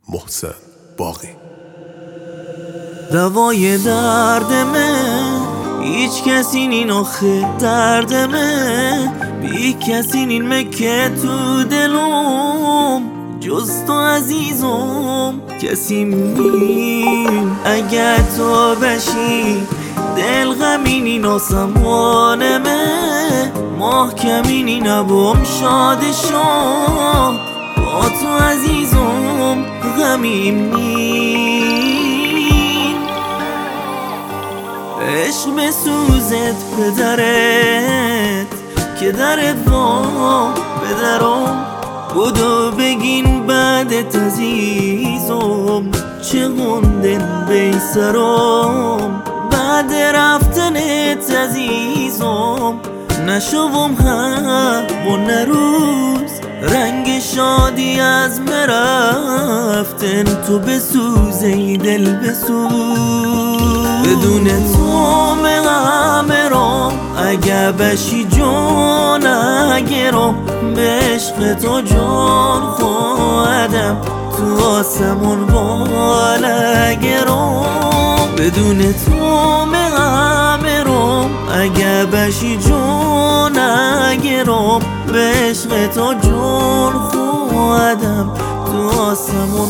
محسن باقی. دوای دردمه هیچ کسی نین آخه دردمه، بی کسی نین مکه تو دلم جز تو عزیزم کسی نین. اگر تو بشی دل غمینی ناسمانمه، محکمینی نبام شاد شام با تو عزیزم غمیم نین. عشق بسوزت پدرت که درت وا پدرم، بودو بگین بعدت عزیزم چه غندن بیسرم. بعد رفتنت عزیزم نشوم هم و نروز، رنگ شادی از مرفتن تو بسوزه ای دل بسوز. بدون تو مغمرم اگه بشی جان اگرم، به عشق تو جان خواهدم تو آسمون بالگرم. بدون تو مغمرم اگه بشی جان اگرم، به عشق تو جان خواهدم تو آسمون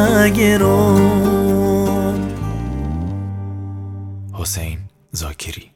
بالگرم. حسین زاکری.